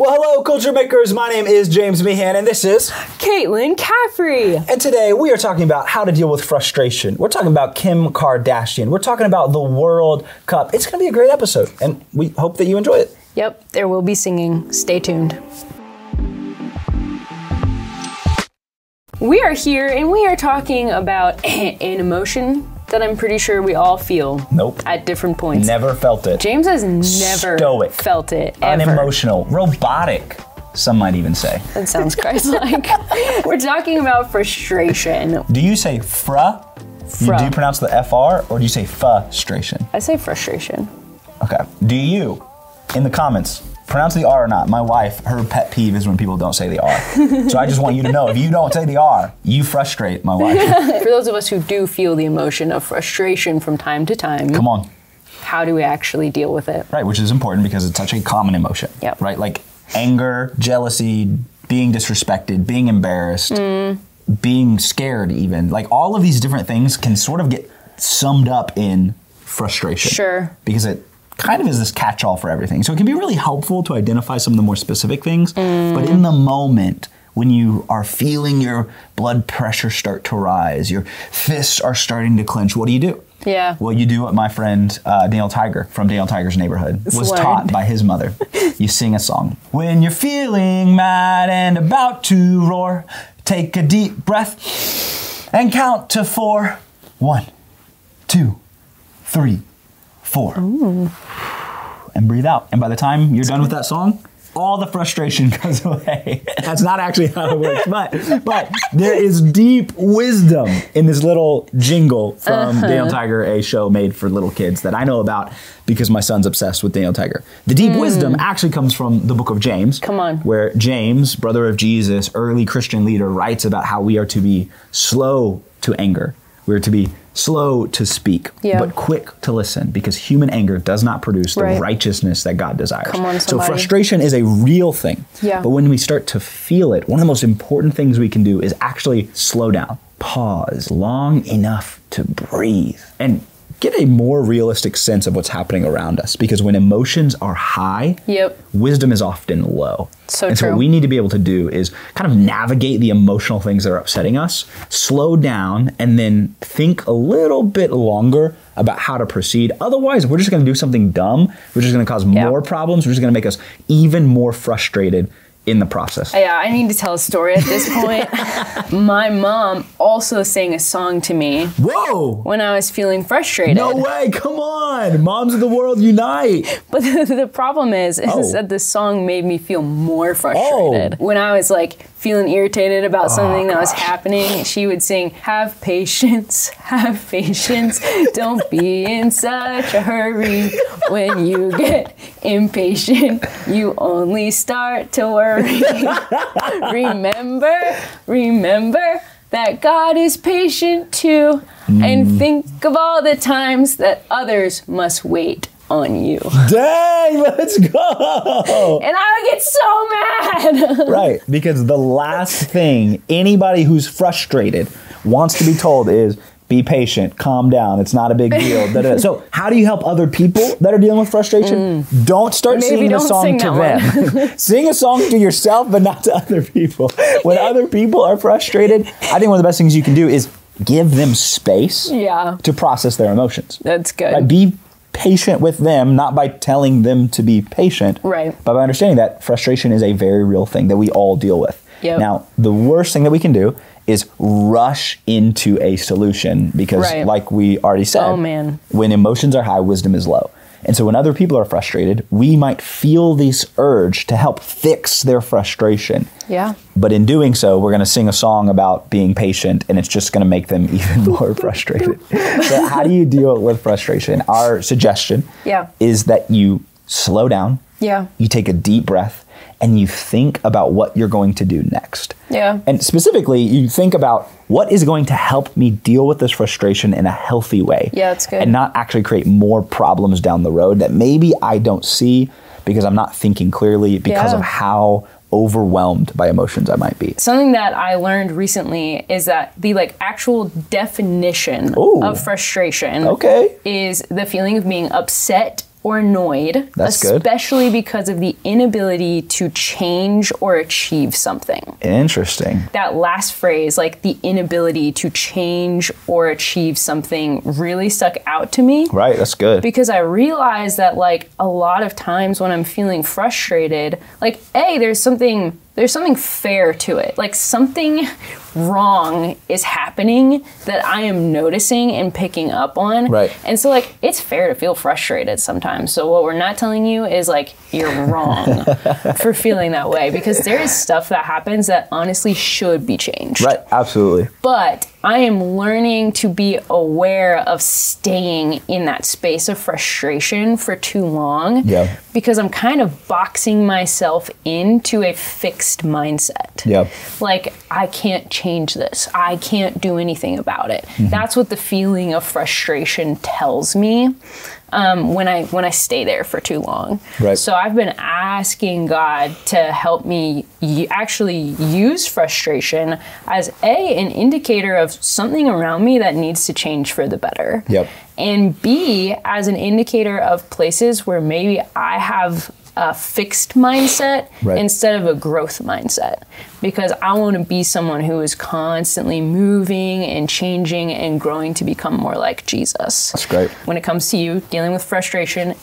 Well, hello, Culture Makers. My name is James Meehan, and this is Caitlin Caffrey. And today we are talking about how to deal with frustration. We're talking about Kim Kardashian. We're talking about the World Cup. It's going to be a great episode, and we hope that you enjoy it. Yep, there will be singing. Stay tuned. We are here, and we are talking about an emotion that I'm pretty sure we all feel. Nope. At different points. Never felt it. James has never Stoic. felt it, ever. Unemotional. Robotic, some might even say. That sounds Christ-like. We're talking about frustration. Do you say fra? Fra. Do you pronounce the FR, or do you say frustration? I say frustration. Okay. Do you, in the comments, pronounce the R or not? My wife, her pet peeve is when people don't say the R. So I just want you to know, if you don't say the R, you frustrate my wife. For those of us who do feel the emotion of frustration from time to time, Come on. how do we actually deal with it? Right, which is important because it's such a common emotion. Yep. Right, like anger, jealousy, being disrespected, being embarrassed, being scared even. Like all of these different things can sort of get summed up in frustration. Sure. Because it kind of is this catch-all for everything. So it can be really helpful to identify some of the more specific things, but in the moment, when you are feeling your blood pressure start to rise, your fists are starting to clench, what do? Yeah. Well, you do what my friend Daniel Tiger from Daniel Tiger's Neighborhood was Learned. taught by his mother. You sing a song. When you're feeling mad and about to roar, take a deep breath and count to 4. 1, 2, 3, 4. Ooh. And breathe out. And by the time you're done with that song, all the frustration goes away. That's not actually how it works, but there is deep wisdom in this little jingle from Daniel Tiger, a show made for little kids that I know about because my son's obsessed with Daniel Tiger. The deep wisdom actually comes from the book of James. Come on. Where James, brother of Jesus, early Christian leader, writes about how we are to be slow to anger. We're to be slow to speak, but quick to listen, because human anger does not produce the righteousness that God desires. Come on, so somebody. frustration is a real thing. Yeah. But when we start to feel it, one of the most important things we can do is actually slow down, pause long enough to breathe, and get a more realistic sense of what's happening around us. Because when emotions are high, wisdom is often low. So So what we need to be able to do is kind of navigate the emotional things that are upsetting us, slow down, and then think a little bit longer about how to proceed. Otherwise, we're just going to do something dumb. We're just going to cause more problems. We're just going to make us even more frustrated in the process. Yeah, I need to tell a story at this point. My mom also sang a song to me. Whoa! When I was feeling frustrated. No way, come on! Moms of the world, unite! But the problem is that the song made me feel more frustrated. When I was like feeling irritated about something that was happening, she would sing, have patience, don't be in such a hurry. When you get impatient, you only start to worry. Remember that God is patient too, and think of all the times that others must wait on you. Dang, let's go! And I would get so mad. Right, because the last thing anybody who's frustrated wants to be told is, be patient, calm down, it's not a big deal. So how do you help other people that are dealing with frustration? Don't start singing a song to them. Sing a song to yourself, but not to other people. When other people are frustrated, I think one of the best things you can do is give them space to process their emotions. That's good. Right? Be patient with them, not by telling them to be patient, but by understanding that frustration is a very real thing that we all deal with. Now, the worst thing that we can do is rush into a solution because like we already said, when emotions are high, wisdom is low. And so when other people are frustrated, we might feel this urge to help fix their frustration. But in doing so, we're going to sing a song about being patient, and it's just going to make them even more frustrated. So how do you deal with frustration? Our suggestion is that you slow down, you take a deep breath, and you think about what you're going to do next. And specifically, you think about what is going to help me deal with this frustration in a healthy way. That's good. And not actually create more problems down the road that maybe I don't see because I'm not thinking clearly because of how overwhelmed by emotions I might be. Something that I learned recently is that the actual definition of frustration is the feeling of being upset or annoyed, That's especially because of the inability to change or achieve something. Interesting. That last phrase, like the inability to change or achieve something, really stuck out to me. Right, that's good. Because I realized that like a lot of times when I'm feeling frustrated, like there's something fair to it. Like something wrong is happening that I am noticing and picking up on. Right. And so like it's fair to feel frustrated sometimes. So what we're not telling you is like you're wrong for feeling that way, because there is stuff that happens that honestly should be changed. Right, absolutely. But I am learning to be aware of staying in that space of frustration for too long, because I'm kind of boxing myself into a fixed mindset. Like, I can't change this. I can't do anything about it. That's what the feeling of frustration tells me. When I stay there for too long. Right. So I've been asking God to help me actually use frustration as an indicator of something around me that needs to change for the better. And B, as an indicator of places where maybe I have a fixed mindset instead of a growth mindset, because I want to be someone who is constantly moving and changing and growing to become more like Jesus. That's great. When it comes to you dealing with frustration,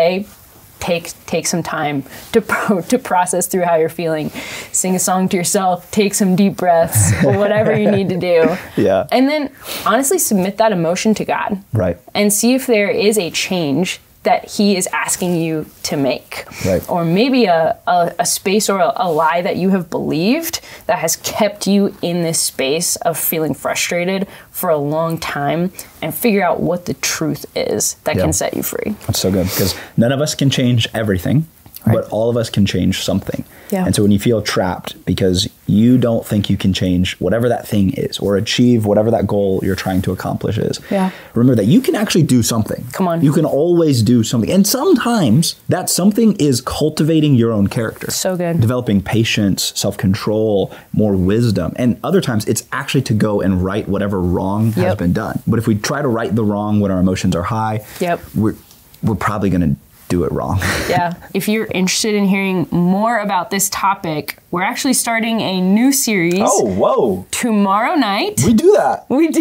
take some time to process through how you're feeling. Sing a song to yourself, take some deep breaths, or whatever you need to do. And then honestly submit that emotion to God. And see if there is a change that he is asking you to make. Or maybe a space or a lie that you have believed that has kept you in this space of feeling frustrated for a long time, and figure out what the truth is that can set you free. That's so good, because none of us can change everything, but all of us can change something. And so when you feel trapped because you don't think you can change whatever that thing is or achieve whatever that goal you're trying to accomplish is, remember that you can actually do something. Come on. You can always do something. And sometimes that something is cultivating your own character. So good. Developing patience, self-control, more wisdom. And other times it's actually to go and right whatever wrong has been done. But if we try to right the wrong when our emotions are high, we're probably going to do it wrong. If you're interested in hearing more about this topic, we're actually starting a new series. Tomorrow night. We do that.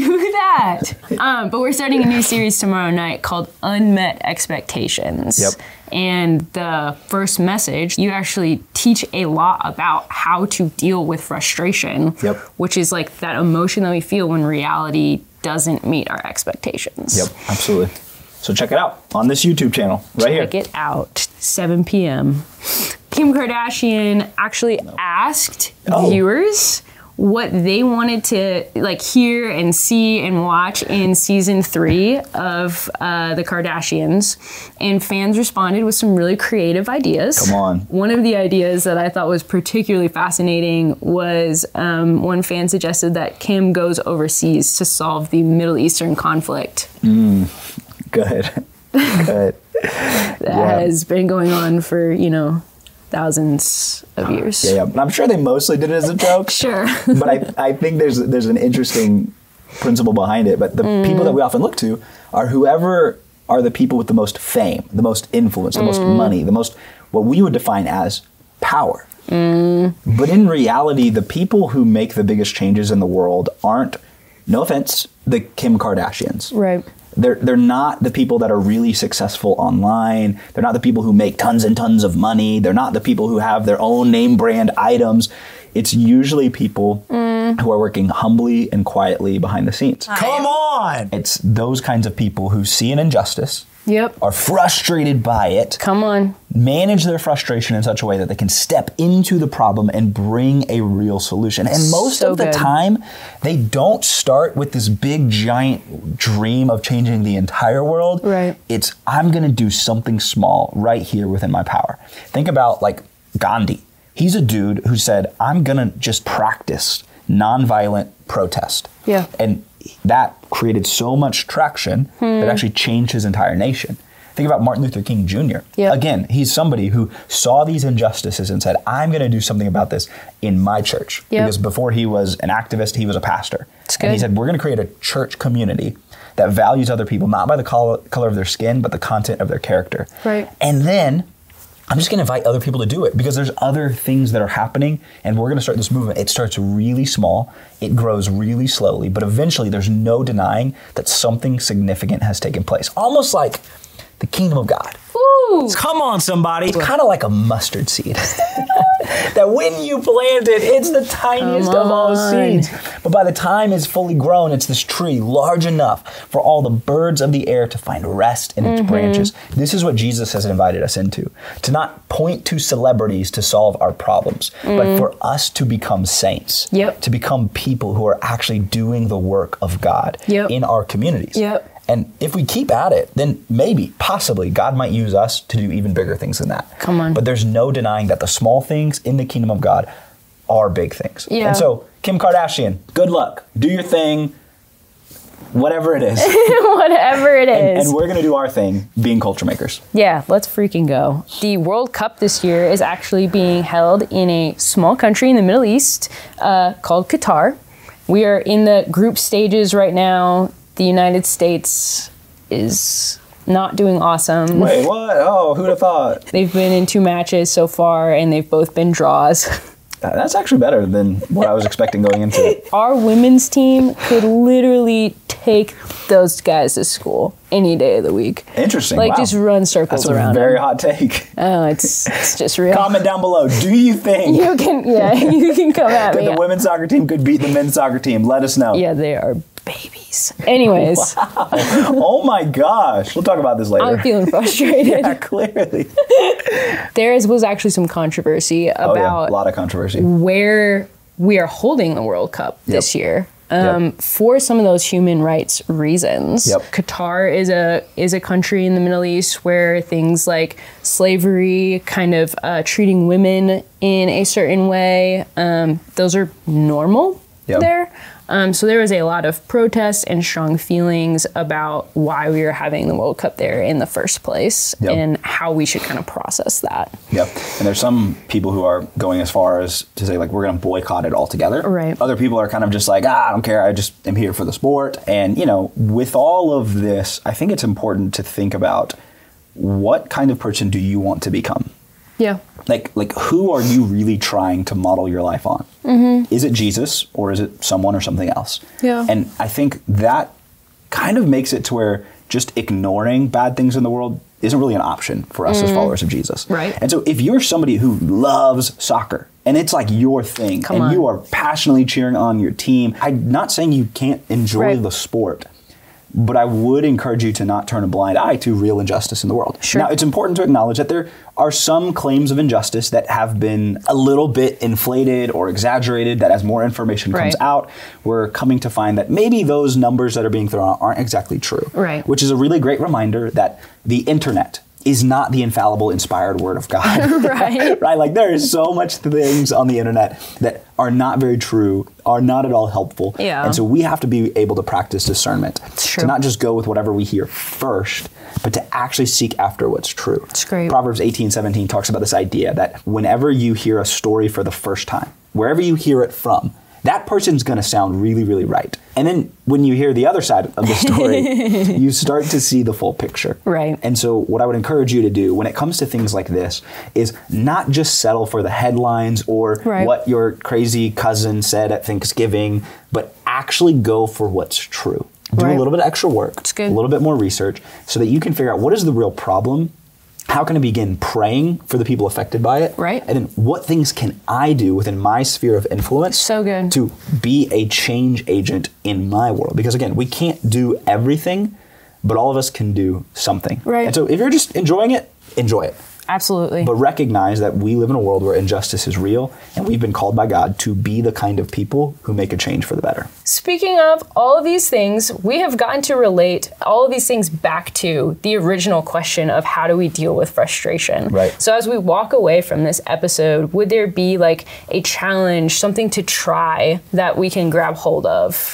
But we're starting a new series tomorrow night called Unmet Expectations. And the first message, you actually teach a lot about how to deal with frustration, which is like that emotion that we feel when reality doesn't meet our expectations. Absolutely. So check it out on this YouTube channel here. Check it out, 7 p.m. Kim Kardashian actually asked viewers what they wanted to like hear and see and watch in season 3 of the Kardashians, and fans responded with some really creative ideas. Come on. One of the ideas that I thought was particularly fascinating was one fan suggested that Kim goes overseas to solve the Middle Eastern conflict. Good. That has been going on for, thousands of years. I'm sure they mostly did it as a joke. But I think there's an interesting principle behind it. But the people that we often look to are whoever are the people with the most fame, the most influence, the most money, the most, what we would define as power. But in reality, the people who make the biggest changes in the world aren't, no offense, the Kim Kardashians. They're not the people that are really successful online. They're not the people who make tons and tons of money. They're not the people who have their own name brand items. It's usually people who are working humbly and quietly behind the scenes. Come on! It's those kinds of people who see an injustice, are frustrated by it, manage their frustration in such a way that they can step into the problem and bring a real solution. And most of the time, they don't start with this big, giant dream of changing the entire world. It's, I'm going to do something small right here within my power. Think about like Gandhi. He's a dude who said, I'm going to just practice nonviolent protest. And that created so much traction that actually changed his entire nation. Think about Martin Luther King Jr. Yep. Again, he's somebody who saw these injustices and said, I'm going to do something about this in my church. Yep. Because before he was an activist, he was a pastor. And he said, we're going to create a church community that values other people, not by the color of their skin, but the content of their character. Right. And then I'm just going to invite other people to do it because there's other things that are happening and we're going to start this movement. It starts really small. It grows really slowly, but eventually there's no denying that something significant has taken place. Almost like the kingdom of God. Ooh. Come on, somebody. It's kind of like a mustard seed. That when you plant it, it's the tiniest of all seeds. But by the time it's fully grown, it's this tree large enough for all the birds of the air to find rest in its branches. This is what Jesus has invited us into. To not point to celebrities to solve our problems, but for us to become saints. Yep. To become people who are actually doing the work of God in our communities. Yep. And if we keep at it, then maybe, possibly, God might use us to do even bigger things than that. Come on. But there's no denying that the small things in the kingdom of God are big things. Yeah. And so, Kim Kardashian, good luck. Do your thing, whatever it is. Whatever it is. And we're going to do our thing, being culture makers. Yeah, let's freaking go. The World Cup this year is actually being held in a small country in the Middle East called Qatar. We are in the group stages right now. The United States is not doing awesome. Wait, what? Oh, who'd have thought? They've been in 2 matches so far, and they've both been draws. That's actually better than what I was expecting going into it. Our women's team could literally take those guys to school any day of the week. Interesting. Like, wow. Just run circles around That's a very them. hot take. Oh, it's just real. Comment down below. Do you think you can come at me. that the women's soccer team could beat the men's soccer team? Let us know. Yeah, they are babies. Anyways. Wow. Oh my gosh. We'll talk about this later. I'm feeling frustrated. Yeah, clearly. There was actually some controversy about a lot of controversy. Where we are holding the World Cup this year. For some of those human rights reasons. Qatar is a country in the Middle East where things like slavery, kind of treating women in a certain way, those are normal there. So there was a lot of protests and strong feelings about why we were having the World Cup there in the first place and how we should kind of process that. Yep. And there's some people who are going as far as to say, like, we're going to boycott it altogether. Right. Other people are kind of just like, I don't care. I just am here for the sport. And, with all of this, I think it's important to think about what kind of person do you want to become? Yeah. Like who are you really trying to model your life on? Mm-hmm. Is it Jesus or is it someone or something else? Yeah. And I think that kind of makes it to where just ignoring bad things in the world isn't really an option for us as followers of Jesus. Right. And so if you're somebody who loves soccer and it's like your thing you are passionately cheering on your team, I'm not saying you can't enjoy the sport. But I would encourage you to not turn a blind eye to real injustice in the world. Sure. Now, it's important to acknowledge that there are some claims of injustice that have been a little bit inflated or exaggerated, that as more information comes out, we're coming to find that maybe those numbers that are being thrown out aren't exactly true. Right. Which is a really great reminder that the internet is not the infallible, inspired word of God. Right. Right? Like, there is so much things on the internet that are not very true, are not at all helpful. Yeah. And so we have to be able to practice discernment. It's true. To not just go with whatever we hear first, but to actually seek after what's true. It's great. Proverbs 18:17 talks about this idea that whenever you hear a story for the first time, wherever you hear it from, that person's going to sound really, really right. And then when you hear the other side of the story, you start to see the full picture. Right. And so what I would encourage you to do when it comes to things like this is not just settle for the headlines or what your crazy cousin said at Thanksgiving, but actually go for what's true. Do a little bit of extra work, a little bit more research, so that you can figure out what is the real problem. How can I begin praying for the people affected by it? Right. And then what things can I do within my sphere of influence to be a change agent in my world? Because again, we can't do everything, but all of us can do something. Right. And so if you're just enjoying it, enjoy it. Absolutely. But recognize that we live in a world where injustice is real, and we've been called by God to be the kind of people who make a change for the better. Speaking of all of these things, we have gotten to relate all of these things back to the original question of how do we deal with frustration? Right. So as we walk away from this episode, would there be like a challenge, something to try that we can grab hold of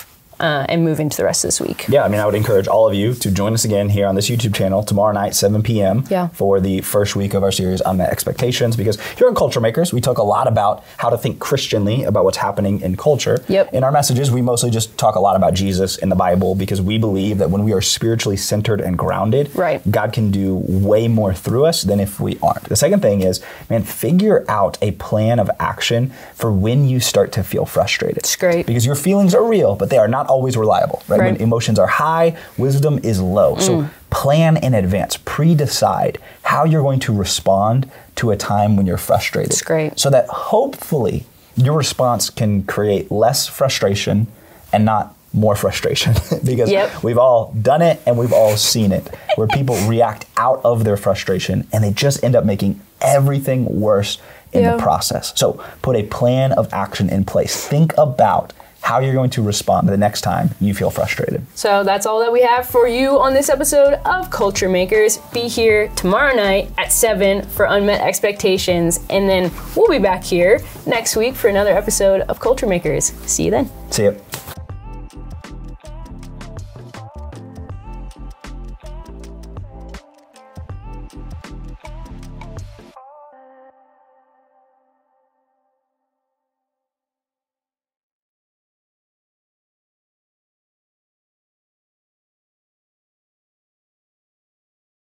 and move into the rest of this week. Yeah, I mean, I would encourage all of you to join us again here on this YouTube channel tomorrow night, 7 p.m. For the first week of our series Unmet Expectations, because here on Culture Makers, we talk a lot about how to think Christianly about what's happening in culture. In our messages, we mostly just talk a lot about Jesus in the Bible because we believe that when we are spiritually centered and grounded, God can do way more through us than if we aren't. The second thing is, man, figure out a plan of action for when you start to feel frustrated. It's great. Because your feelings are real, but they are not always reliable, right? When emotions are high, wisdom is low. So plan in advance, pre-decide how you're going to respond to a time when you're frustrated. It's great. So that hopefully your response can create less frustration and not more frustration because we've all done it and we've all seen it where people react out of their frustration and they just end up making everything worse in the process. So put a plan of action in place. Think about how you're going to respond the next time you feel frustrated. So that's all that we have for you on this episode of Culture Makers. Be here tomorrow night at 7 for Unmet Expectations, and then we'll be back here next week for another episode of Culture Makers. See you then. See you.